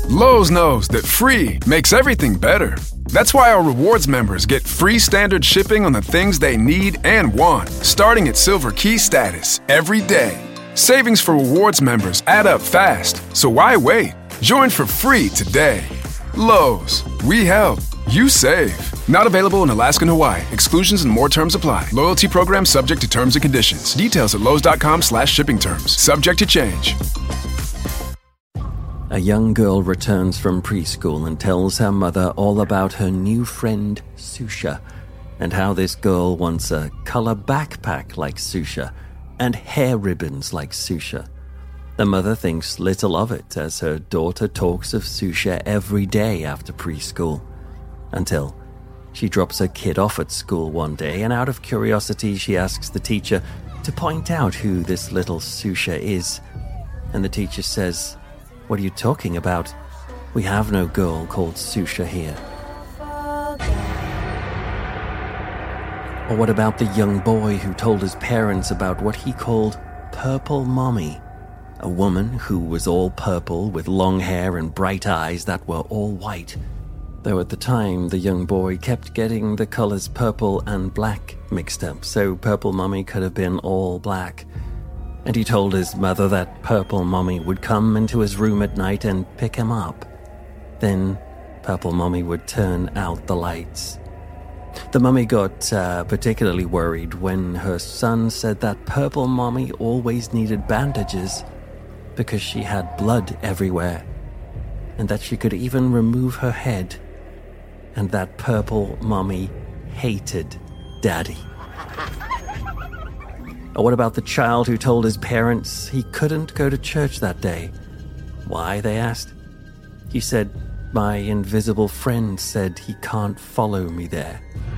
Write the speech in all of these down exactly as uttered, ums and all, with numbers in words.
Lowe's knows that free makes everything better. That's why our rewards members get free standard shipping on the things they need and want, starting at Silver Key status every day. Savings for rewards members add up fast, so why wait? Join for free today. Lowe's, we help, you save. Not available in Alaska and Hawaii. Exclusions and more terms apply. Loyalty program subject to terms and conditions. Details at lowes.com slash shipping terms. Subject to change. A young girl returns from preschool and tells her mother all about her new friend, Susha, and how this girl wants a color backpack like Susha and hair ribbons like Susha. The mother thinks little of it as her daughter talks of Susha every day after preschool, until she drops her kid off at school one day, and out of curiosity she asks the teacher to point out who this little Susha is. And the teacher says, "What are you talking about? We have no girl called Susha here." Or what about the young boy who told his parents about what he called Purple Mommy, a woman who was all purple with long hair and bright eyes that were all white, though at the time the young boy kept getting the colors purple and black mixed up, so Purple Mommy could have been all black. And he told his mother that Purple Mommy would come into his room at night and pick him up. Then Purple Mommy would turn out the lights. The mummy got uh, particularly worried when her son said that Purple Mommy always needed bandages because she had blood everywhere, and that she could even remove her head, and that Purple Mommy hated Daddy. Or what about the child who told his parents he couldn't go to church that day? Why, they asked. He said, "My invisible friend said he can't follow me there."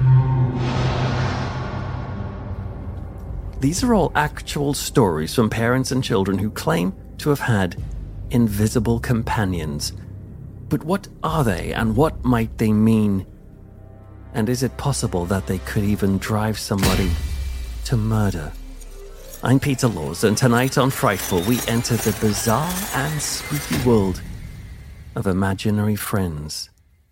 These are all actual stories from parents and children who claim to have had invisible companions. But what are they, and what might they mean? And is it possible that they could even drive somebody to murder? I'm Peter Laws, and tonight on Frightful, we enter the bizarre and spooky world of imaginary friends.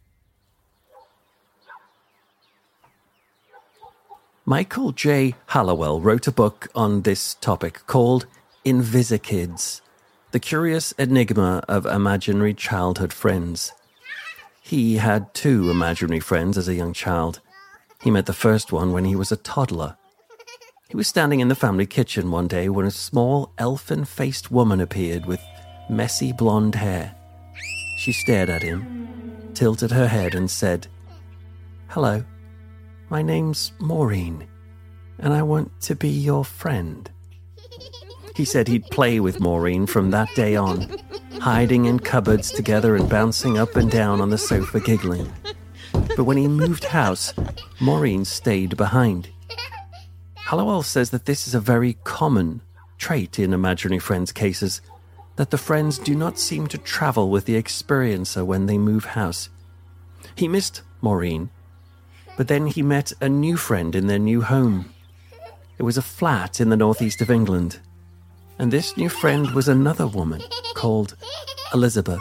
Michael J. Hallowell wrote a book on this topic called Invisikids, The Curious Enigma of Imaginary Childhood Friends. He had two imaginary friends as a young child. He met the first one when he was a toddler. He was standing in the family kitchen one day when a small elfin-faced woman appeared with messy blonde hair. She stared at him, tilted her head and said, "Hello, my name's Maureen, and I want to be your friend." He said he'd play with Maureen from that day on, hiding in cupboards together and bouncing up and down on the sofa giggling. But when he moved house, Maureen stayed behind. Hallowell says that this is a very common trait in imaginary friends cases, that the friends do not seem to travel with the experiencer when they move house. He missed Maureen, but then he met a new friend in their new home. It was a flat in the northeast of England, and this new friend was another woman called Elizabeth.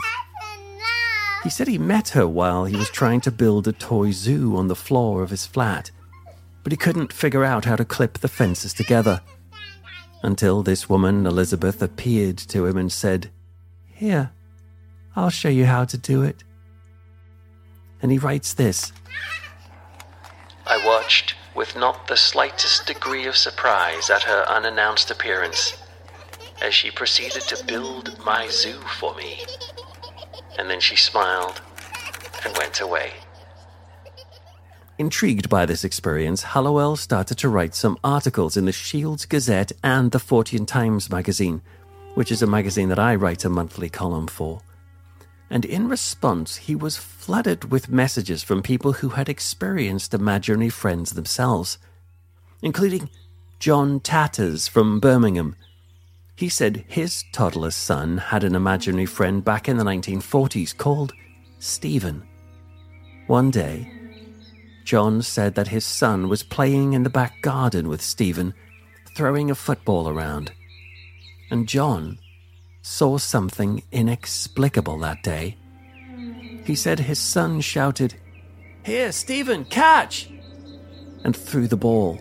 He said he met her while he was trying to build a toy zoo on the floor of his flat, but he couldn't figure out how to clip the fences together, until this woman, Elizabeth, appeared to him and said, "Here, I'll show you how to do it." And he writes this: "I watched with not the slightest degree of surprise at her unannounced appearance as she proceeded to build my zoo for me. And then she smiled and went away." Intrigued by this experience, Hallowell started to write some articles in the Shields Gazette and the Fortean Times magazine, which is a magazine that I write a monthly column for. And in response, he was flooded with messages from people who had experienced imaginary friends themselves, including John Tatters from Birmingham. He said his toddler son had an imaginary friend back in the nineteen forties called Stephen. One day, John said that his son was playing in the back garden with Stephen, throwing a football around. And John saw something inexplicable that day He said his son shouted, "Here, Stephen, catch!" and threw the ball.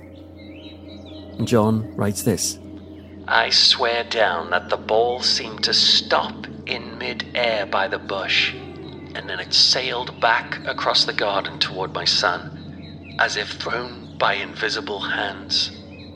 John writes this: "I swear down that the ball seemed to stop in mid-air by the bush, and then it sailed back across the garden toward my son, as if thrown by invisible hands."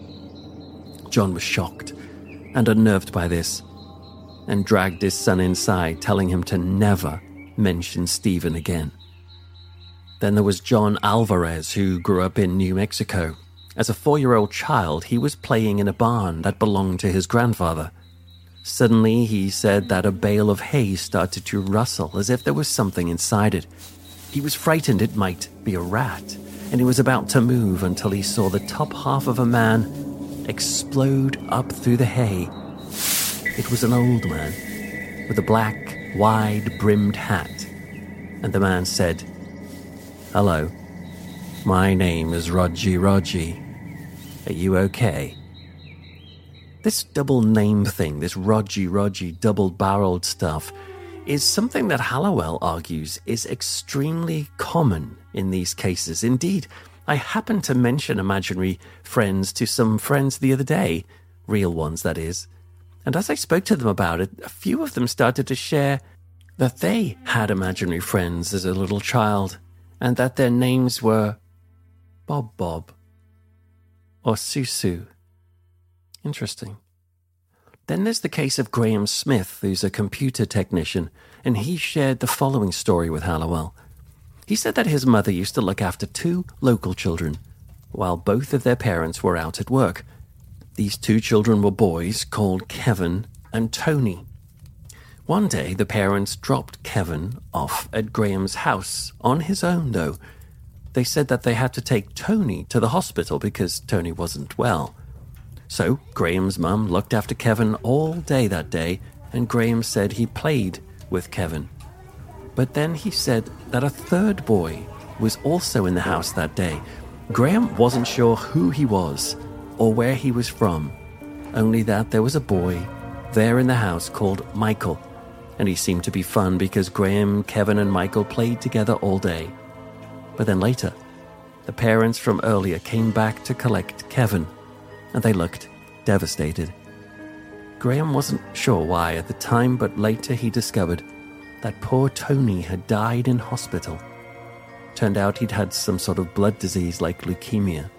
John was shocked and unnerved by this, and dragged his son inside, telling him to never mention Stephen again. Then there was John Alvarez, who grew up in New Mexico. As a four-year-old child, he was playing in a barn that belonged to his grandfather. Suddenly, he said that a bale of hay started to rustle as if there was something inside it. He was frightened it might be a rat, and he was about to move until he saw the top half of a man explode up through the hay. It was an old man with a black, wide-brimmed hat, and the man said, "Hello, my name is Rogie Rogie. Are you okay?" This double name thing, this Rogie Rogie double-barreled stuff, is something that Hallowell argues is extremely common in these cases. Indeed, I happened to mention imaginary friends to some friends the other day, real ones that is, and as I spoke to them about it, a few of them started to share that they had imaginary friends as a little child, and that their names were Bob Bob or Susu. Interesting. Then there's the case of Graham Smith, who's a computer technician, and he shared the following story with Hallowell. He said that his mother used to look after two local children, while both of their parents were out at work. These two children were boys called Kevin and Tony. One day, the parents dropped Kevin off at Graham's house, on his own though. They said that they had to take Tony to the hospital because Tony wasn't well. So Graham's mum looked after Kevin all day that day, and Graham said he played with Kevin. But then he said that a third boy was also in the house that day. Graham wasn't sure who he was or where he was from, only that there was a boy there in the house called Michael, and he seemed to be fun because Graham, Kevin and Michael played together all day. But then later, the parents from earlier came back to collect Kevin, and they looked devastated. Graham wasn't sure why at the time, but later he discovered that poor Tony had died in hospital. Turned out he'd had some sort of blood disease like leukemia.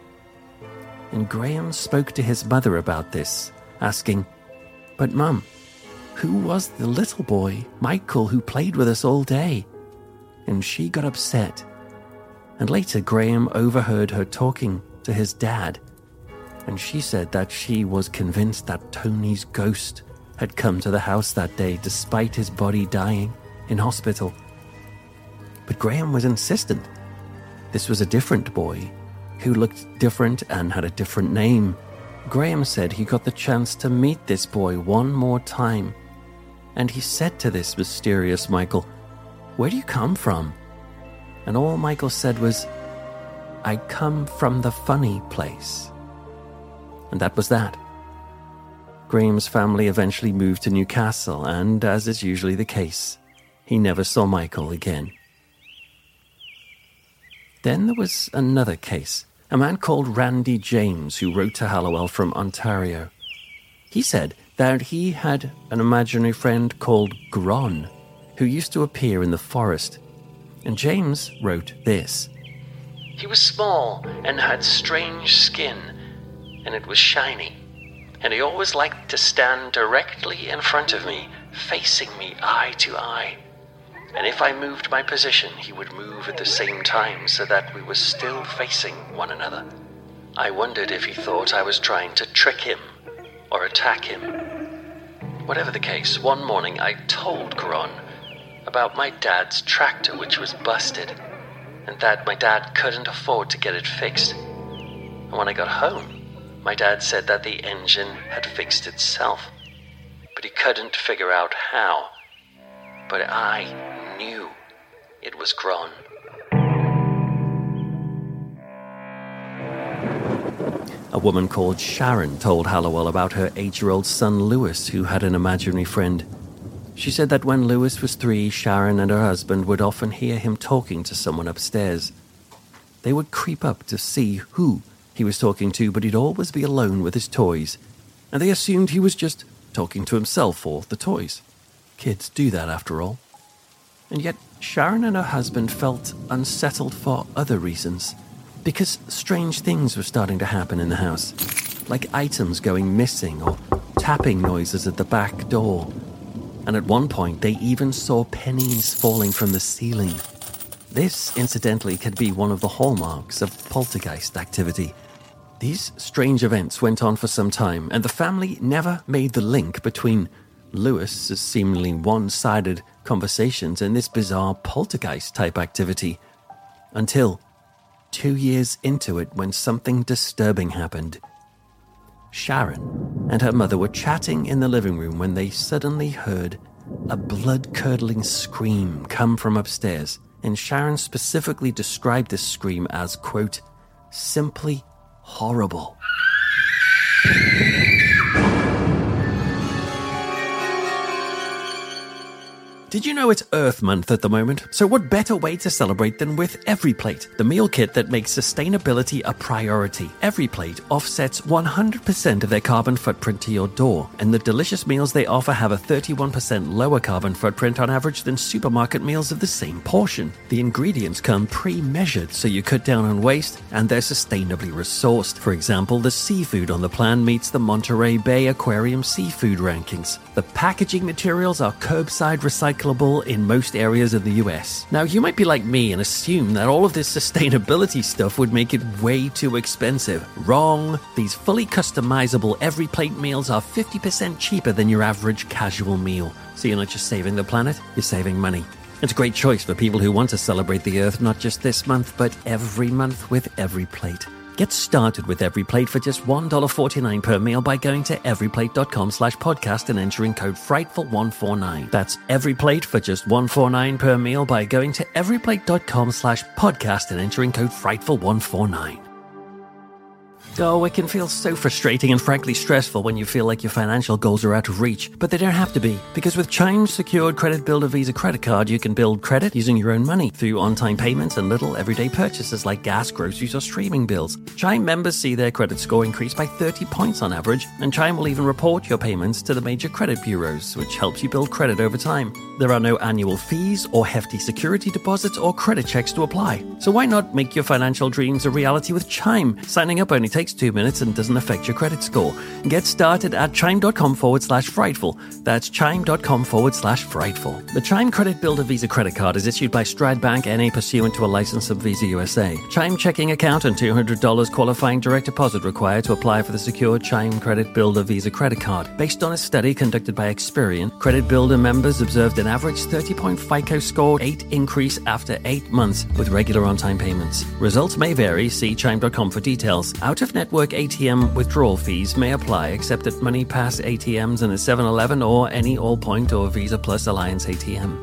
And Graham spoke to his mother about this, asking, "But Mum, who was the little boy, Michael, who played with us all day?" And she got upset. And later Graham overheard her talking to his dad, and she said that she was convinced that Tony's ghost had come to the house that day despite his body dying in hospital. But Graham was insistent. This was a different boy who looked different and had a different name. Graham said he got the chance to meet this boy one more time, and he said to this mysterious Michael, "Where do you come from?" And all Michael said was, "I come from the funny place." And that was that. Graham's family eventually moved to Newcastle, and as is usually the case, he never saw Michael again. Then there was another case, a man called Randy James who wrote to Hallowell from Ontario. He said that he had an imaginary friend called Gron, who used to appear in the forest. And James wrote this: "He was small and had strange skin, and it was shiny. And he always liked to stand directly in front of me, facing me eye to eye. And if I moved my position, he would move at the same time so that we were still facing one another. I wondered if he thought I was trying to trick him or attack him. Whatever the case, one morning I told Gron about my dad's tractor, which was busted, and that my dad couldn't afford to get it fixed. And when I got home, my dad said that the engine had fixed itself, but he couldn't figure out how. But I knew it was Gron." A woman called Sharon told Hallowell about her eight-year-old son Lewis, who had an imaginary friend. She said that when Lewis was three, Sharon and her husband would often hear him talking to someone upstairs. They would creep up to see who he was talking to, but he'd always be alone with his toys, and they assumed he was just talking to himself or the toys. Kids do that after all. And yet Sharon and her husband felt unsettled for other reasons, because strange things were starting to happen in the house, like items going missing or tapping noises at the back door. And at one point they even saw pennies falling from the ceiling. This, incidentally, could be one of the hallmarks of poltergeist activity. These strange events went on for some time, and the family never made the link between Lewis's seemingly one-sided conversations and this bizarre poltergeist-type activity, until two years into it when something disturbing happened. Sharon and her mother were chatting in the living room when they suddenly heard a blood-curdling scream come from upstairs, and Sharon specifically described this scream as, quote, simply horrible. Did you know it's Earth Month at the moment? So what better way to celebrate than with EveryPlate, the meal kit that makes sustainability a priority. EveryPlate offsets one hundred percent of their carbon footprint to your door, and the delicious meals they offer have a thirty-one percent lower carbon footprint on average than supermarket meals of the same portion. The ingredients come pre-measured so you cut down on waste, and they're sustainably resourced. For example, the seafood on the plan meets the Monterey Bay Aquarium seafood rankings. The packaging materials are curbside recyclable in most areas of the U S. Now, you might be like me and assume that all of this sustainability stuff would make it way too expensive. Wrong. These fully customizable EveryPlate meals are fifty percent cheaper than your average casual meal. So you're not just saving the planet, you're saving money. It's a great choice for people who want to celebrate the Earth not just this month, but every month with EveryPlate. Get started with EveryPlate for just one dollar forty-nine per meal by going to everyplate.com slash podcast and entering code frightful one forty-nine. That's EveryPlate for just one dollar forty-nine per meal by going to everyplate.com slash podcast and entering code frightful one forty-nine. Oh, it can feel so frustrating and frankly stressful when you feel like your financial goals are out of reach, but they don't have to be, because with Chime's secured Credit Builder Visa credit card, you can build credit using your own money through on-time payments and little everyday purchases like gas, groceries, or streaming bills. Chime members see their credit score increase by thirty points on average, and Chime will even report your payments to the major credit bureaus, which helps you build credit over time. There are no annual fees or hefty security deposits or credit checks to apply. So why not make your financial dreams a reality with Chime? Signing up only takes two minutes and doesn't affect your credit score. Get started at chime.com forward slash frightful. That's chime.com forward slash frightful. The Chime Credit Builder Visa credit card is issued by Stride Bank N A pursuant to a license of Visa U S A. Chime checking account and two hundred dollars qualifying direct deposit required to apply for the secured Chime Credit Builder Visa credit card. Based on a study conducted by Experian, Credit Builder members observed an average thirty-point FICO score eight increase after eight months with regular on-time payments. Results may vary. See chime dot com for details. Out-of-network A T M withdrawal fees may apply except at MoneyPass A T Ms and a seven eleven or any Allpoint or Visa Plus Alliance A T M.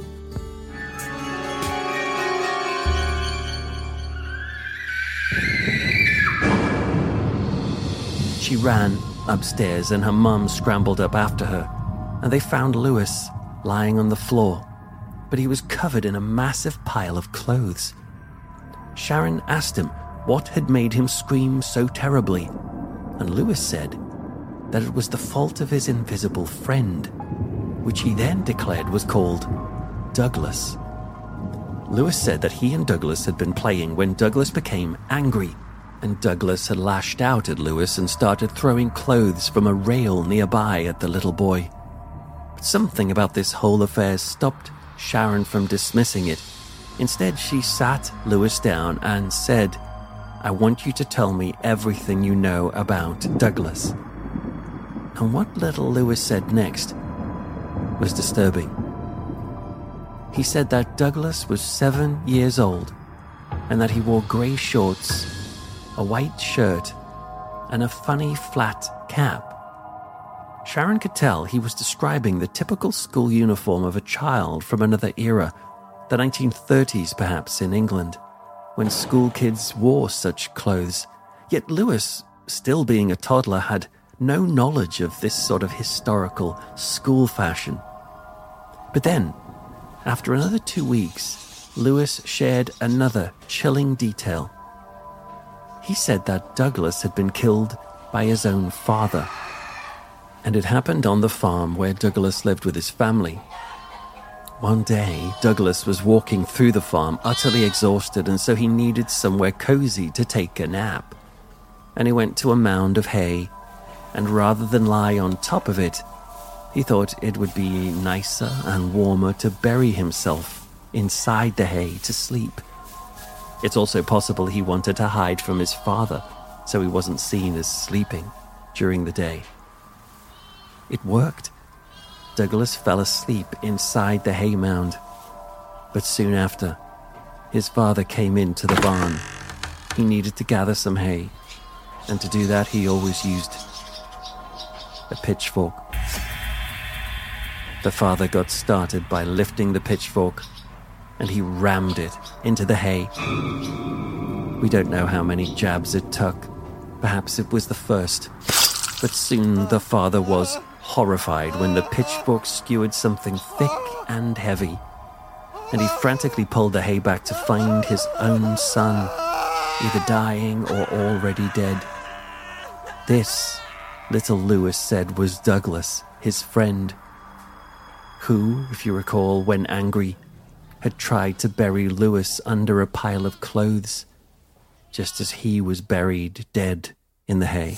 She ran upstairs and her mum scrambled up after her, and they found Lewis lying on the floor, but he was covered in a massive pile of clothes. Sharon asked him what had made him scream so terribly, and Lewis said that it was the fault of his invisible friend, which he then declared was called Douglas. Lewis said that he and Douglas had been playing when Douglas became angry, and Douglas had lashed out at Lewis and started throwing clothes from a rail nearby at the little boy. But something about this whole affair stopped Sharon from dismissing it. Instead, she sat Lewis down and said, "I want you to tell me everything you know about Douglas." And what little Lewis said next was disturbing. He said that Douglas was seven years old and that he wore grey shorts, a white shirt, and a funny flat cap. Sharon could tell he was describing the typical school uniform of a child from another era, the nineteen thirties perhaps in England, when school kids wore such clothes. Yet Lewis, still being a toddler, had no knowledge of this sort of historical school fashion. But then, after another two weeks, Lewis shared another chilling detail. He said that Douglas had been killed by his own father. And it happened on the farm where Douglas lived with his family. One day, Douglas was walking through the farm utterly exhausted, and so he needed somewhere cozy to take a nap. And he went to a mound of hay, and rather than lie on top of it, he thought it would be nicer and warmer to bury himself inside the hay to sleep. It's also possible he wanted to hide from his father, so he wasn't seen as sleeping during the day. It worked. Douglas fell asleep inside the hay mound. But soon after, his father came into the barn. He needed to gather some hay, and to do that he always used a pitchfork. The father got started by lifting the pitchfork, and he rammed it into the hay. We don't know how many jabs it took. Perhaps it was the first. But soon the father was horrified when the pitchfork skewered something thick and heavy, and he frantically pulled the hay back to find his own son, either dying or already dead. This, little Lewis said, was Douglas, his friend, who, if you recall, when angry, had tried to bury Lewis under a pile of clothes, just as he was buried dead in the hay.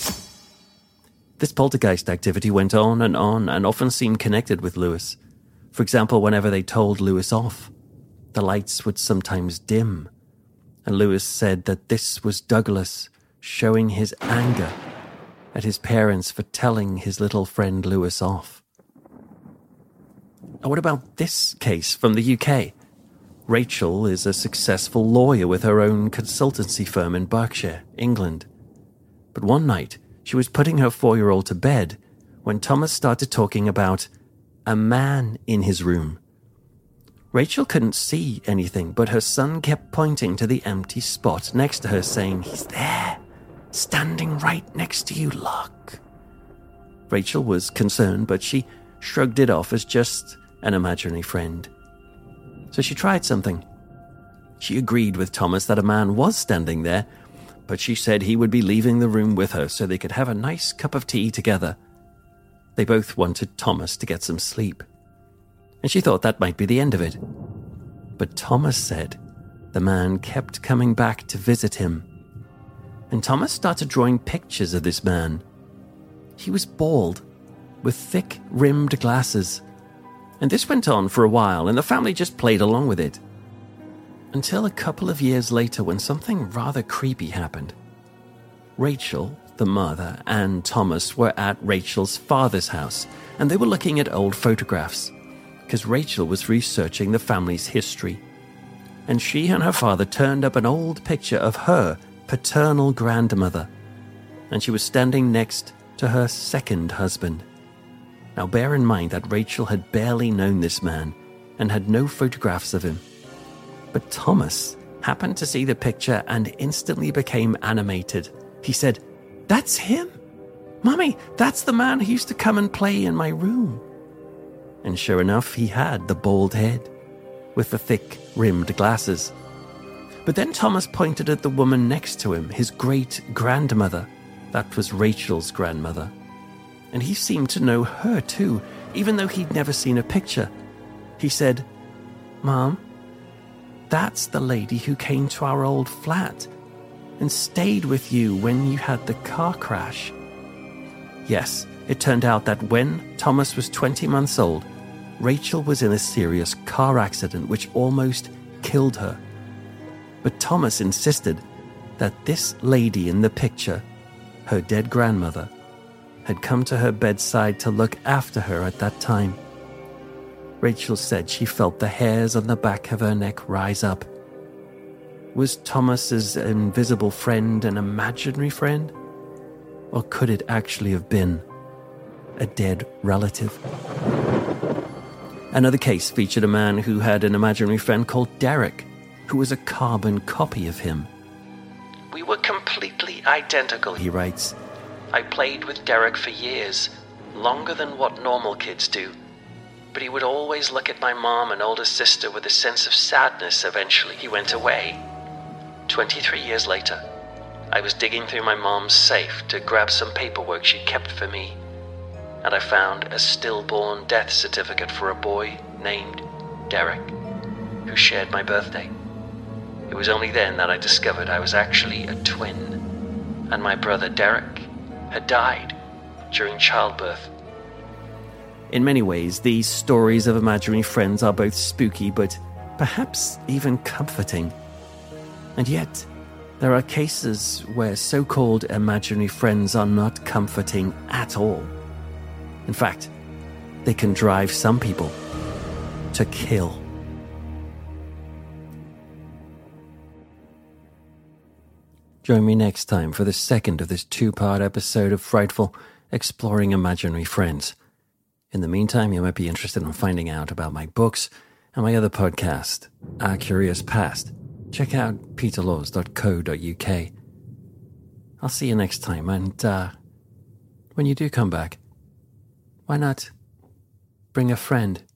This poltergeist activity went on and on and often seemed connected with Lewis. For example, whenever they told Lewis off, the lights would sometimes dim, and Lewis said that this was Douglas showing his anger at his parents for telling his little friend Lewis off. Now, what about this case from the U K? Rachel is a successful lawyer with her own consultancy firm in Berkshire, England. But one night, she was putting her four-year-old to bed when Thomas started talking about a man in his room. Rachel couldn't see anything, but her son kept pointing to the empty spot next to her, saying, "He's there, standing right next to you, look." Rachel was concerned, but she shrugged it off as just an imaginary friend. So she tried something. She agreed with Thomas that a man was standing there, but she said he would be leaving the room with her so they could have a nice cup of tea together. They both wanted Thomas to get some sleep, and she thought that might be the end of it. But Thomas said the man kept coming back to visit him, and Thomas started drawing pictures of this man. He was bald, with thick-rimmed glasses, and this went on for a while, and the family just played along with it. Until a couple of years later, when something rather creepy happened. Rachel, the mother, and Thomas were at Rachel's father's house, and they were looking at old photographs, because Rachel was researching the family's history. And she and her father turned up an old picture of her paternal grandmother, and she was standing next to her second husband. Now bear in mind that Rachel had barely known this man and had no photographs of him. But Thomas happened to see the picture and instantly became animated. He said, "That's him! Mummy, that's the man who used to come and play in my room." And sure enough, he had the bald head with the thick-rimmed glasses. But then Thomas pointed at the woman next to him, his great-grandmother. That was Rachel's grandmother. And he seemed to know her too, even though he'd never seen a picture. He said, "Mom, that's the lady who came to our old flat and stayed with you when you had the car crash." Yes, it turned out that when Thomas was twenty months old, Rachel was in a serious car accident which almost killed her. But Thomas insisted that this lady in the picture, her dead grandmother, had come to her bedside to look after her at that time. Rachel said she felt the hairs on the back of her neck rise up. Was Thomas's invisible friend an imaginary friend? Or could it actually have been a dead relative? Another case featured a man who had an imaginary friend called Derek, who was a carbon copy of him. "We were completely identical," he writes. "I played with Derek for years, longer than what normal kids do. but he would always look at my mom and older sister with a sense of sadness. Eventually, he went away. Twenty-three years later, I was digging through my mom's safe to grab some paperwork she kept for me, and I found a stillborn death certificate for a boy named Derek, who shared my birthday. It was only then that I discovered I was actually a twin, and my brother Derek had died during childbirth. In many ways, these stories of imaginary friends are both spooky, but perhaps even comforting. And yet, there are cases where so-called imaginary friends are not comforting at all. In fact, they can drive some people to kill. Join me next time for the second of this two-part episode of Frightful, exploring imaginary friends. In the meantime, you might be interested in finding out about my books and my other podcast, Our Curious Past. Check out peter laws dot co dot uk. I'll see you next time, and uh, when you do come back, why not bring a friend?